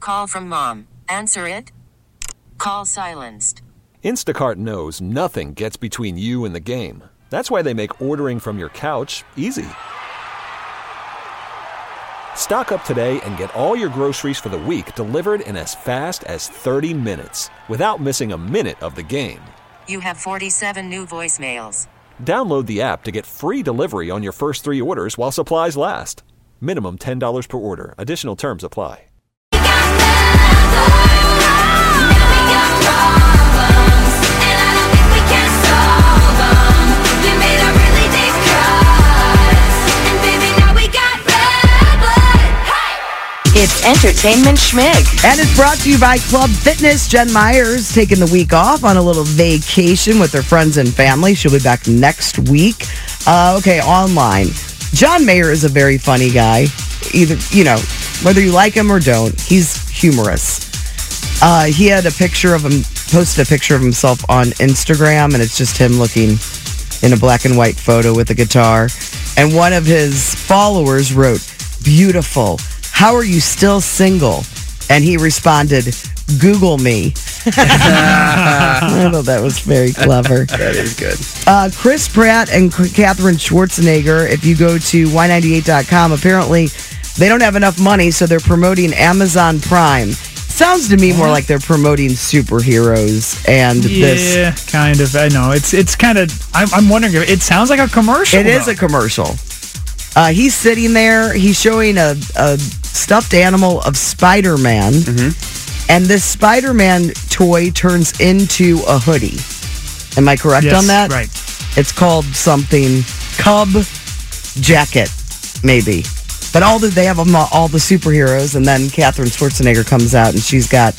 call from mom. Answer it. Call silenced. Instacart knows nothing gets between you and the game. That's why they make ordering from your couch easy. Stock up today and get all your groceries for the week delivered in as fast as 30 minutes without missing a minute of the game. You have 47 new voicemails. Download the app to get free delivery on your first 3 orders while supplies last. Minimum $10 per order. Additional terms apply. It's Entertainment Schmig. And it's brought to you by Club Fitness. Jen Myers taking the week off on a little vacation with her friends and family. She'll be back next week. Okay, online. John Mayer is a very funny guy. Either, whether you like him or don't, he's humorous. He had posted a picture of himself on Instagram, and it's just him looking in a black and white photo with a guitar. And one of his followers wrote, "Beautiful. How are you still single?" And he responded, "Google me." I thought that was very clever. That is good. Chris Pratt and Katherine Schwarzenegger, if you go to Y98.com, apparently they don't have enough money, so they're promoting Amazon Prime. Sounds to me more like they're promoting superheroes and this. Yeah, kind of. I know. It's kind of, I'm wondering, it sounds like a commercial. It is a commercial. He's sitting there. He's showing a stuffed animal of Spider-Man. Mm-hmm. And this Spider-Man toy turns into a hoodie. Am I correct on that? Right. It's called something Cub Jacket, maybe. But they have all the superheroes, and then Katherine Schwarzenegger comes out, and she's got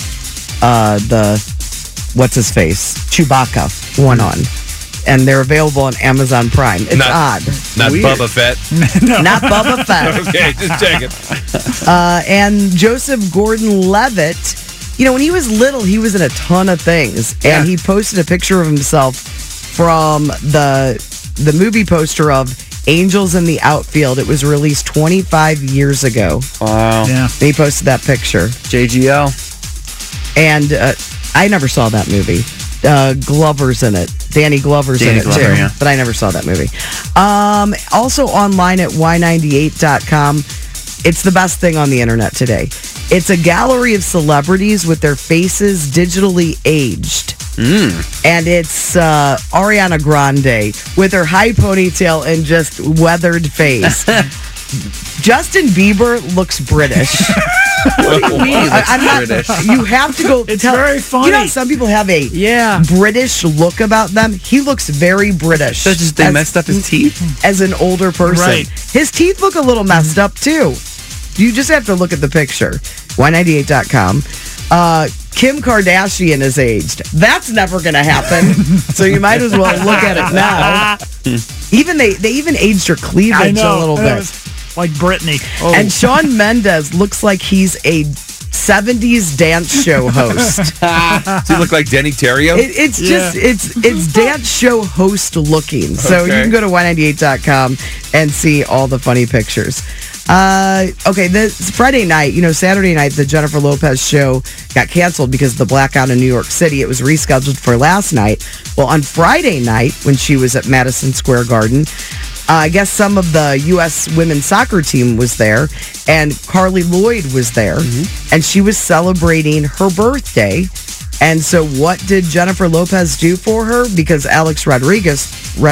what's his face, Chewbacca one on. And they're available on Amazon Prime. It's odd. Not weird. Boba Fett. No. Not Boba Fett. Okay, just checking. And Joseph Gordon-Levitt, when he was little, he was in a ton of things. And he posted a picture of himself from the movie poster of Angels in the Outfield. It was released 25 years ago. Wow. Yeah. He posted that picture. JGL. And I never saw that movie. Glover's in it. Danny Glover's in it, too. Yeah. But I never saw that movie. Also online at Y98.com. It's the best thing on the internet today. It's a gallery of celebrities with their faces digitally aged. And it's Ariana Grande with her high ponytail and just weathered face. Justin Bieber looks British. What do you mean? I'm not British. You have to go. It's very funny. Some people have a British look about them. He looks very British. So just they messed up his teeth? As an older person. Right. His teeth look a little messed up, too. You just have to look at the picture. Y98.com. Kim Kardashian is aged. That's never going to happen. So you might as well look at it now. They even aged her cleavage a little bit. Like Britney. Oh. And Shawn Mendes looks like he's a 70s dance show host. Does he look like Denny Terrio? It's dance show host looking. So you can go to Y98.com and see all the funny pictures. This Friday night, Saturday night, the Jennifer Lopez show got canceled because of the blackout in New York City. It was rescheduled for last night. Well, on Friday night, when she was at Madison Square Garden, I guess some of the U.S. women's soccer team was there, and Carly Lloyd was there, and she was celebrating her birthday. And so what did Jennifer Lopez do for her? Because Alex Rodriguez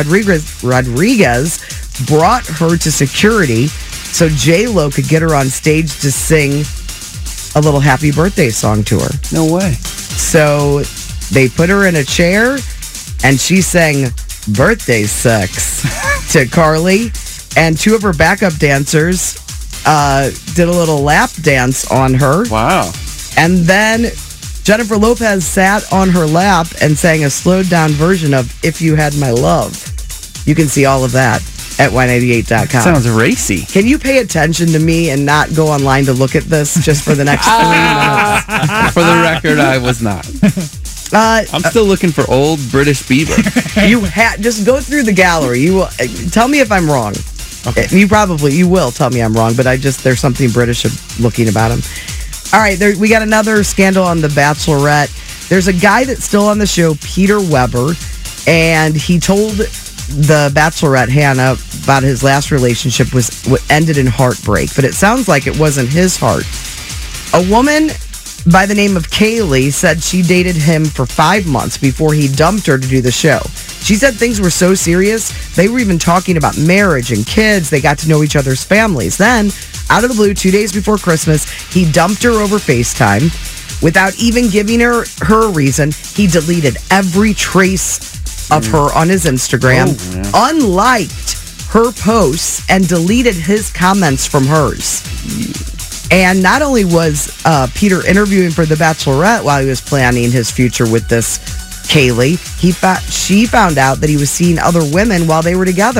brought her to security so J-Lo could get her on stage to sing a little happy birthday song to her. No way. So they put her in a chair, and she sang Birthday Sex to Carly, and two of her backup dancers did a little lap dance on her. Wow. And then Jennifer Lopez sat on her lap and sang a slowed down version of If You Had My Love. You can see all of that at Y98.com. Sounds racy. Can you pay attention to me and not go online to look at this just for the next 3 minutes? For the record, I was not. I'm still looking for old British Bieber. Just go through the gallery. You will tell me if I'm wrong. Okay. You will tell me I'm wrong, but there's something British looking about him. All right, we got another scandal on The Bachelorette. There's a guy that's still on the show, Peter Weber, and he told The Bachelorette, Hannah, about his last relationship ended in heartbreak, but it sounds like it wasn't his heart. A woman by the name of Kaylee said she dated him for 5 months before he dumped her to do the show. She said things were so serious, they were even talking about marriage and kids. They got to know each other's families. Then, out of the blue, 2 days before Christmas, he dumped her over FaceTime. Without even giving her a reason, he deleted every trace of her on his Instagram, unliked her posts, and deleted his comments from hers. And not only was Peter interviewing for The Bachelorette while he was planning his future with this Kaylee, she found out that he was seeing other women while they were together.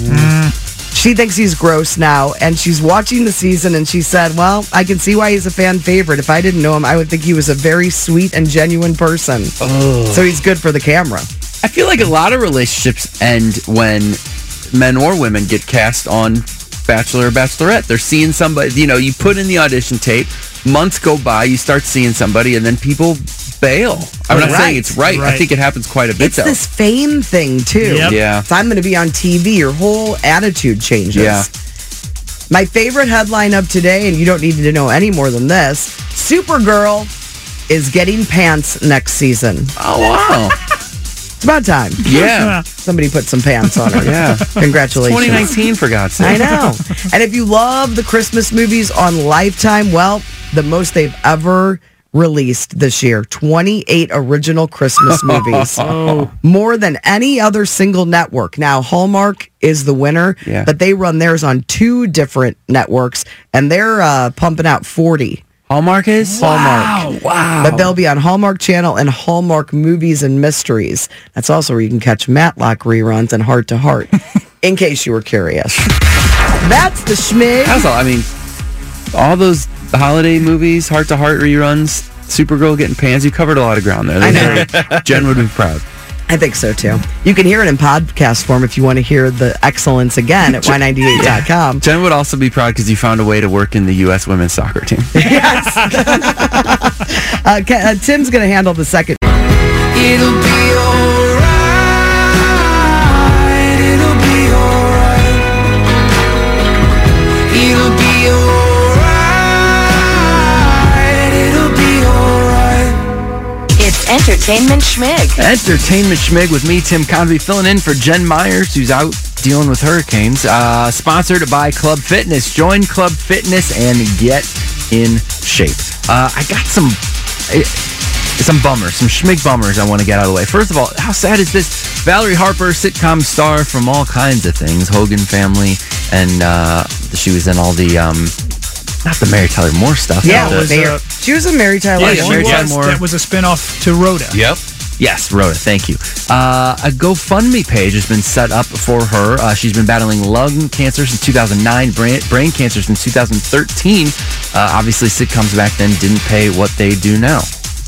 She thinks he's gross now, and she's watching the season, and she said, well, I can see why he's a fan favorite. If I didn't know him, I would think he was a very sweet and genuine person. So he's good for the camera. I feel like a lot of relationships end when men or women get cast on Bachelor or Bachelorette. They're seeing somebody, you put in the audition tape, months go by, you start seeing somebody, and then people bail. I'm not saying it's right. I think it happens quite a bit, though. It's this fame thing, too. Yep. Yeah. If I'm going to be on TV, your whole attitude changes. Yeah. My favorite headline of today, and you don't need to know any more than this, Supergirl is getting pants next season. Oh, wow. It's about time. Yeah. Somebody put some pants on her. Yeah. Congratulations. 2019, for God's sake. I know. And if you love the Christmas movies on Lifetime, well, the most they've ever released this year, 28 original Christmas movies. More than any other single network. Now, Hallmark is the winner, but they run theirs on 2 different networks, and they're pumping out 40. Hallmark is? Hallmark. Wow. But they'll be on Hallmark Channel and Hallmark Movies and Mysteries. That's also where you can catch Matlock reruns and Heart to Heart, in case you were curious. That's the schmig. That's all. I mean, all those holiday movies, Heart to Heart reruns, Supergirl getting pants, you covered a lot of ground there. I know. Jen would be proud. I think so, too. You can hear it in podcast form if you want to hear the excellence again at Y98.com. Jen would also be proud because you found a way to work in the U.S. women's soccer team. Yes. Tim's going to handle the second. It'll be alright. It'll be alright. It'll be alright. It'll be alright. It's Entertainment Schmig. Entertainment Schmig with me, Tim Convey, filling in for Jen Myers, who's out dealing with hurricanes. Sponsored by Club Fitness. Join Club Fitness and get in shape. I got some bummers, some Schmig bummers I want to get out of the way. First of all, how sad is this? Valerie Harper, sitcom star from all kinds of things, Hogan Family, and she was in all the, not the Mary Tyler Moore stuff. Yeah, she was in Mary Tyler Moore. That was a spinoff to Rhoda. Yep. Yes, Rhoda, thank you. A GoFundMe page has been set up for her. She's been battling lung cancer since 2009, brain cancer since 2013. Obviously, sitcoms back then didn't pay what they do now.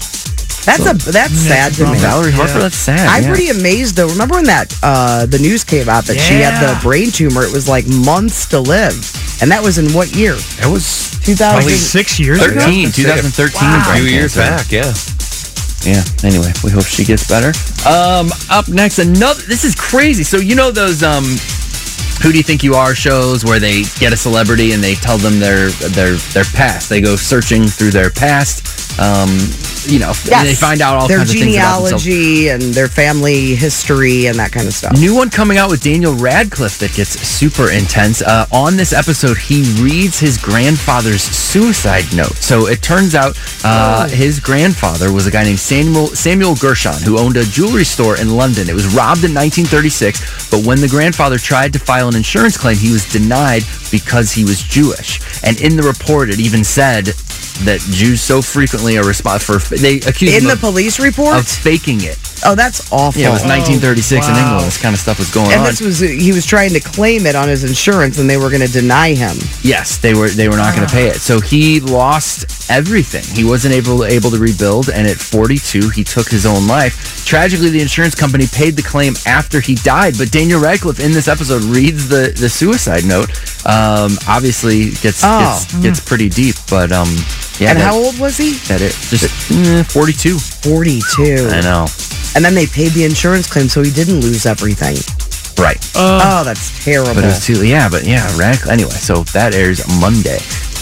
That's sad to me. Valerie Harper, that's sad. I'm pretty amazed, though. Remember when the news came out that she had the brain tumor? It was like months to live. And that was in what year? It was 6 years ago? 2013. Wow. A few years back, yeah. Yeah, anyway, we hope she gets better. Up next, this is crazy. So you know those Who Do You Think You Are shows where they get a celebrity and they tell them their past. They go searching through their past. Yes. They find out all kinds of things about themselves. Their genealogy and their family history and that kind of stuff. New one coming out with Daniel Radcliffe that gets super intense. On this episode, he reads his grandfather's suicide note. So it turns out his grandfather was a guy named Samuel Gershon who owned a jewelry store in London. It was robbed in 1936, but when the grandfather tried to file an insurance claim, he was denied because he was Jewish. And in the report, it even said that Jews so frequently are responsible for... They accused him in the police report? Of faking it. Oh, that's awful. Yeah, it was 1936 in England. This kind of stuff was going on. And he was trying to claim it on his insurance, and they were going to deny him. Yes, they were not going to pay it. So he lost everything. He wasn't able to rebuild, and at 42, he took his own life. Tragically, the insurance company paid the claim after he died, but Daniel Radcliffe in this episode reads the suicide note. Obviously, gets pretty deep, but Yeah, And how old was he? That it just 42. 42. I know. And then they paid the insurance claim, so he didn't lose everything. Right. Oh, that's terrible. But it was too. Yeah, Radcliffe. Anyway, so that airs Monday.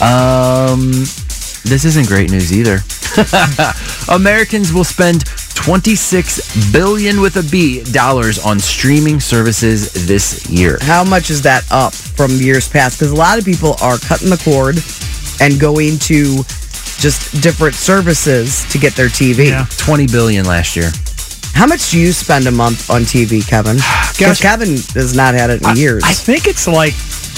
This isn't great news either. Americans will spend $26 billion with a B dollars on streaming services this year. How much is that up from years past? Because a lot of people are cutting the cord and going to just different services to get their TV. Yeah. $20 billion last year. How much do you spend a month on TV, Kevin? Because Gosh. Kevin has not had it in years. I think it's like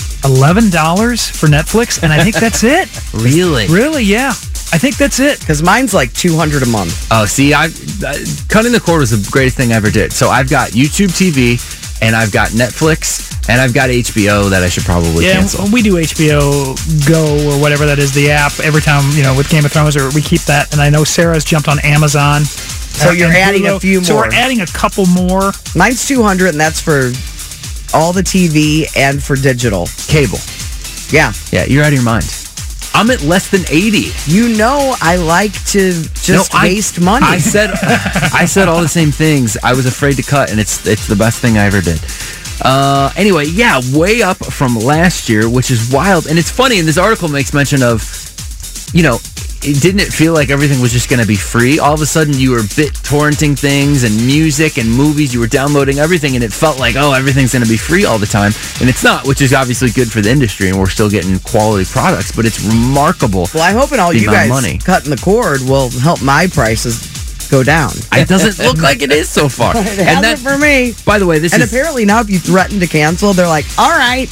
$11 for Netflix, and I think that's it. Really? Really? Yeah. I think that's it. Because mine's like $200 a month. Oh, see, cutting the cord was the greatest thing I ever did. So I've got YouTube TV, and I've got Netflix, and I've got HBO that I should probably cancel. We do HBO Go or whatever that is, the app, every time, with Game of Thrones, or we keep that. And I know Sarah's jumped on Amazon. So you're and adding Hulu. a few So more. we're adding a couple more. Mine's $200, and that's for all the TV and for digital. Cable. Yeah. Yeah, you're out of your mind. I'm at less than 80. I like to just waste money. I said all the same things. I was afraid to cut, and it's the best thing I ever did. Anyway, yeah, way up from last year, which is wild. And it's funny, and this article makes mention of, didn't it feel like everything was just going to be free? All of a sudden, you were torrenting things and music and movies. You were downloading everything, and it felt like, everything's going to be free all the time. And it's not, which is obviously good for the industry, and we're still getting quality products, but it's remarkable. Well, I'm hoping all the you amount of guys money. cutting the cord will help my prices go down. It doesn't look like it is so far. It hasn't for me. By the way, apparently now if you threaten to cancel, they're like, all right.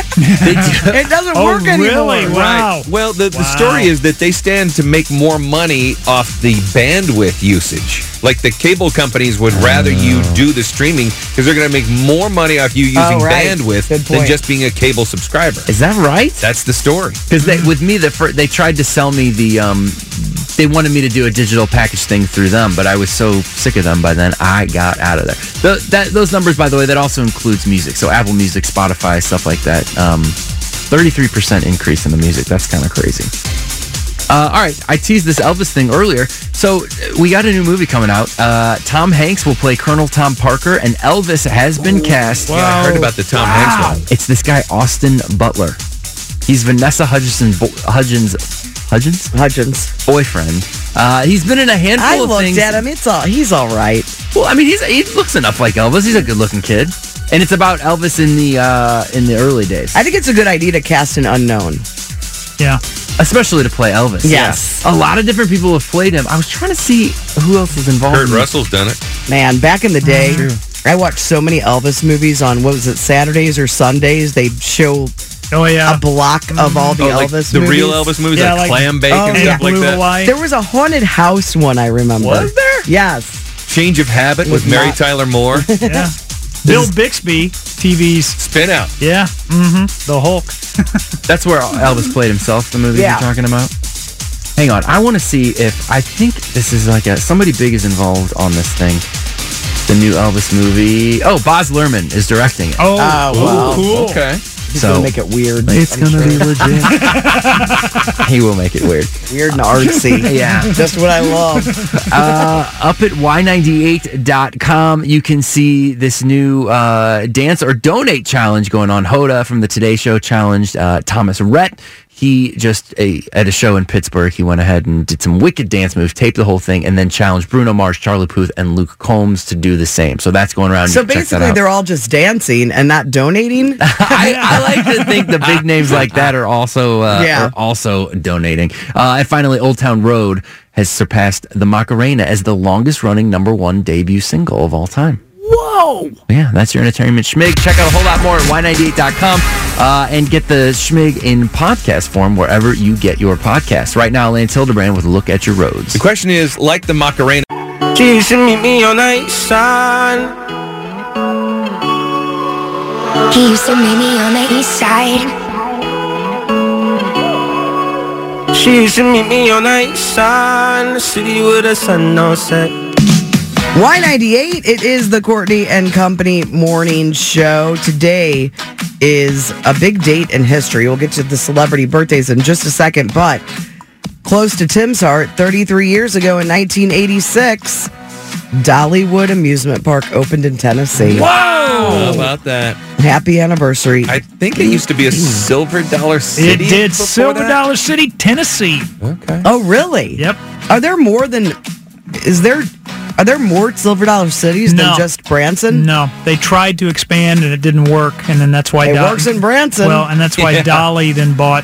It doesn't work anymore. Really? Wow. Right. Well, the story is that they stand to make more money off the bandwidth usage. Like the cable companies would rather you do the streaming because they're going to make more money off you using bandwidth than just being a cable subscriber. Is that right? That's the story. Because with me, they tried to sell me they wanted me to do a digital package thing through them, but I was so sick of them by then, I got out of there. Those numbers, by the way, that also includes music. So Apple Music, Spotify, stuff like that. 33% increase in the music. That's kind of crazy. All right, I teased this Elvis thing earlier. So we got a new movie coming out. Tom Hanks will play Colonel Tom Parker, and Elvis has been cast. Yeah, I heard about the Tom Hanks one. It's this guy, Austin Butler. He's Vanessa Hudgens' boyfriend. He's been in a handful of things. I looked at him. He's all right. Well, I mean, he looks enough like Elvis. He's a good-looking kid, and it's about Elvis in the early days. I think it's a good idea to cast an unknown. Yeah. Especially to play Elvis. Yes. Yeah. A lot of different people have played him. I was trying to see who else is involved. Kurt Russell's done it. Man, back in the day, I watched so many Elvis movies on, Saturdays or Sundays? They'd show a block of all the Elvis the movies. real Elvis movies, Yeah, like like Clam Bake and stuff like that. Hawaii. There was a haunted house one, I remember. Was there? Yes. Change of Habit with Mary not- Tyler Moore. Yeah. Bill Bixby, TV's. Spin Out. Yeah. The Hulk. That's where Elvis played himself, the movie Yeah. you're talking about. Hang on. I want to see I think this is like somebody big is involved on this thing. The new Elvis movie. Oh, Baz Luhrmann is directing it. Oh, wow. cool. Okay. He's going to make it weird. It's I'm going to sure. be legit. He will make it weird. Weird and artsy. Yeah. Just what I love. Up at y98.com, you can see this new dance or donate challenge going on. Hoda from the Today Show challenged Thomas Rhett. He just, at a show in Pittsburgh, he went ahead and did some wicked dance moves, taped the whole thing, and then challenged Bruno Mars, Charlie Puth, and Luke Combs to do the same. So that's going around. So You can check that basically, out. they're all just dancing and not donating. I like to think the big names like that are also donating. And finally, Old Town Road has surpassed the Macarena as the longest running #1 debut single of all time. Whoa! Yeah, that's your entertainment schmig. Check out a whole lot more at y98.com and get the schmig in podcast form wherever you get your podcasts. Right now, Lance Hildebrand with a look at your roads. The question is, like the Macarena. She used to meet me on the east side. He used to meet me on the east side. She used to meet me on the east side. In the city with the sun on set. Y98, it is the Courtney and Company morning show. Today is a big date in history. We'll get to the celebrity birthdays in just a second, but Close to Tim's heart, 33 years ago in 1986, Dollywood Amusement Park opened in Tennessee. How about that? Happy anniversary. I think it used to be a Silver Dollar City. It did. before Silver that. Dollar City, Tennessee. Okay. Oh, really? Yep. Are there more Silver Dollar Cities than just Branson? No, they tried to expand and it didn't work, and then that's why It works in Branson. Well, and that's why Dolly then bought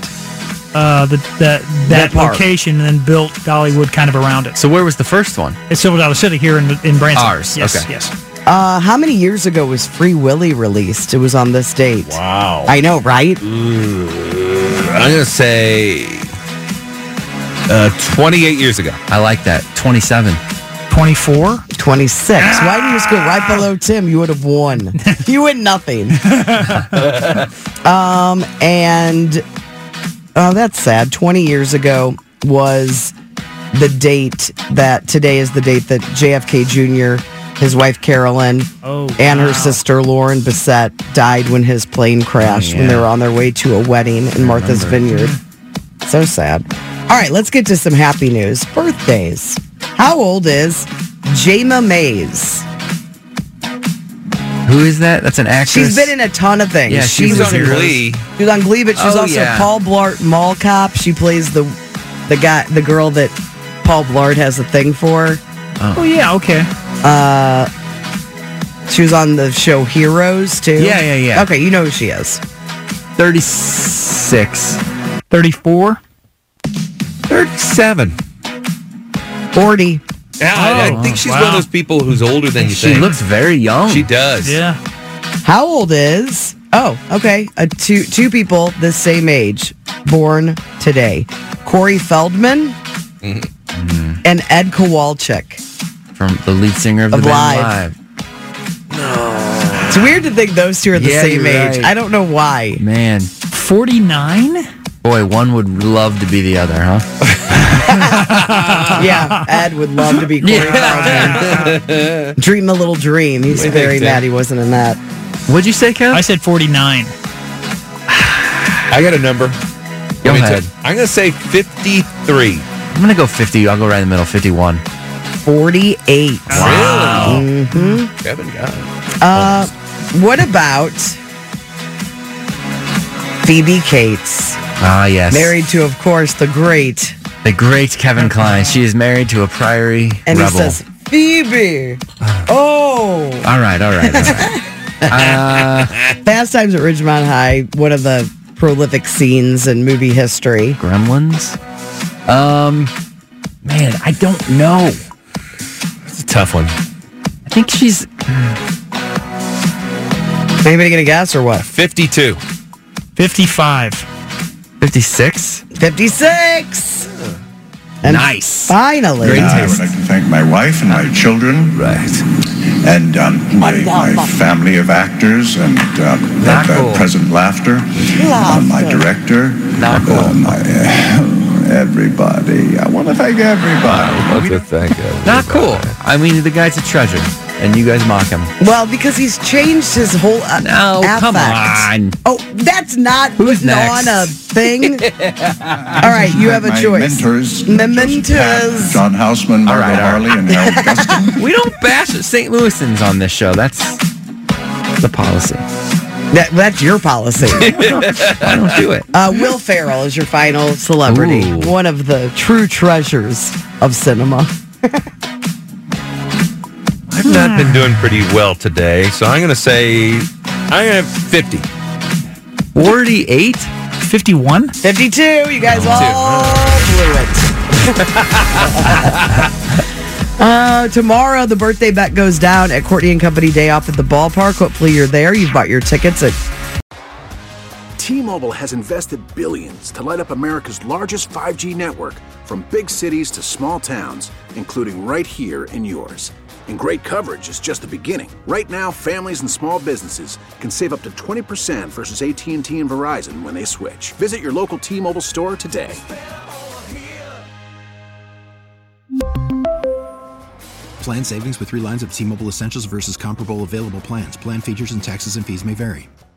that park. location and then built Dollywood kind of around it. So where was the first one? It's Silver Dollar City here in Branson. Ours, Yes, okay. yes. How many years ago was Free Willy released? It was on this date. Wow. I know, right? I'm going to say 28 years ago. I like that. 27. 24? 26. Why didn't you just go right below Tim? You would have won. You win nothing. And that's sad. 20 years ago was the date that today is the date that JFK Jr., his wife Carolyn, and her sister Lauren Bissett died when his plane crashed when they were on their way to a wedding in Martha's Vineyard. So sad. All right, let's get to some happy news. Birthdays. How old is Jayma Mays? Who is that? That's an actress. She's been in a ton of things. Yeah, she was on Glee. She was on Glee, but she's Oh, also yeah. Paul Blart Mall Cop. She plays the girl that Paul Blart has a thing for. Oh, yeah, okay. She was on the show Heroes too. Yeah. Okay, you know who she is. 36. 34? 37. 40. Yeah, I think she's one of those people who's older than you She think. looks very young. She does. Yeah. How old is? Oh, okay. Two people the same age, born today. Corey Feldman and Ed Kowalczyk. From the lead singer of the Of band Live. Live. It's weird to think those two are the Yeah, same you're age. right. I don't know why. Man, 49? boy, one would love to be the other, huh? Yeah, Ed would love to be Corey Feldman. Dream a little dream. He's very mad he wasn't in that. What'd you say, Kev? I said 49. I got a number. Go ahead. I'm going to say 53. I'm going to go 50. I'll go right in the middle, 51. 48. Wow. Mm-hmm. Kevin got it. What about Phoebe Cates? Ah, yes. Married to, of course, the great. The great Kevin Kline. She is married to a Prairie And rebel. he says, Phoebe. Oh. All right. Fast Times at Ridgemont High, one of the prolific scenes in movie history. Gremlins? Man, I don't know. It's a tough one. I think she's... Anybody gonna guess or what? 52. 55. 56? 56. And Nice. finally. Great I taste. would like to thank my wife and my children. Right. And my family of actors and cool. Present Laughter. My director. Not cool. Everybody. I want to thank everybody. Thank you. Not cool. I mean, the guy's a treasure, and you guys mock him. Well, because he's changed his whole No, come on. Oh, that's not Who's putting next? on a thing. All right, you have a My choice. mentors. Mementos. Joseph Taft, John Houseman, Margot All right. Harley, and Harold Gustin. We don't bash St. Louisans on this show. That's the policy. That's your policy. I don't do it. Will Ferrell is your final celebrity. Ooh. One of the true treasures of cinema. I've not been doing pretty well today, so I'm going to say 50. 48? 51? 52. You guys all blew it. Tomorrow, the birthday bet goes down at Courtney and Company Day Off at the ballpark. Hopefully you're there. You've bought your tickets at... T-Mobile has invested billions to light up America's largest 5G network, from big cities to small towns, including right here in yours. And great coverage is just the beginning. Right now, families and small businesses can save up to 20% versus AT&T and Verizon when they switch. Visit your local T-Mobile store today. Plan savings with 3 lines of T-Mobile Essentials versus comparable available plans. Plan features and taxes and fees may vary.